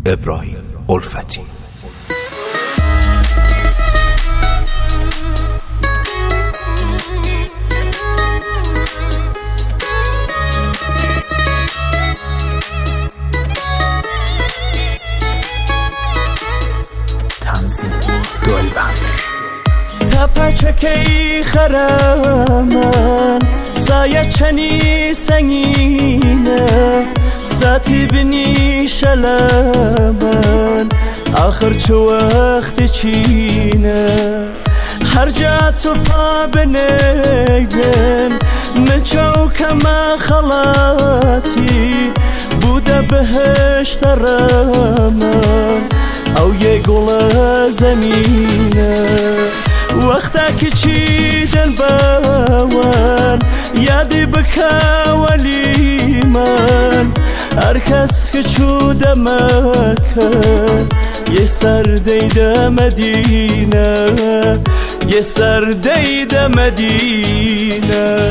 ابراهیم الفتی. تنظیم گلبند. تپچکی خرمن سایه چنی سنگینه ساتی بنی شلمن آخر چو وقت چینه هر جا تو پا بنیدن من چوکم خلاتی بوده بهشت رمن او یه گل زمینه وقتا که چیدن باون یادی بکا ولی من هر کس که چوده مکه یه سر دیده مدینه یه سر دیده مدینه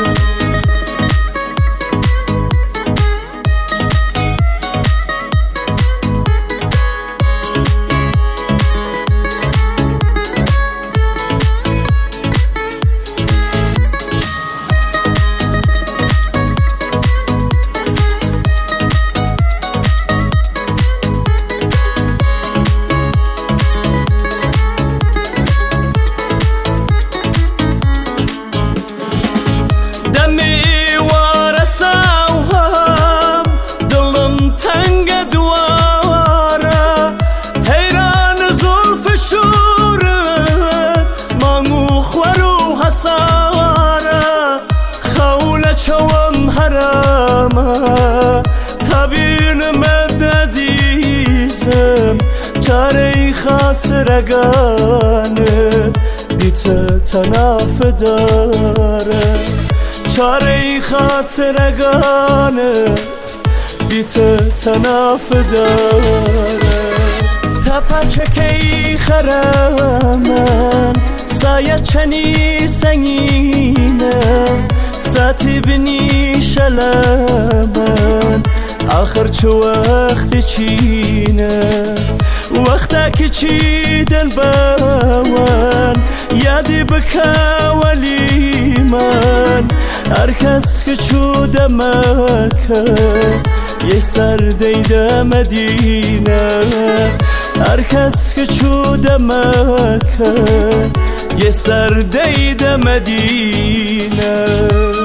چوام حرامه تبین مد عزیزم چاره خاطرگانه بیت تناف داره چاره خاطرگانت بیت تناف داره تپچکی خرمن سایه چنی سنگینه ساتی بنی شلمن آخر چو وقت چینه وقتا که چیدن باون یادی بکا ولی من هر کس که چوده مکه یه سر دیده مدینه هر کس که چوده مکه یه سر دیده مدینه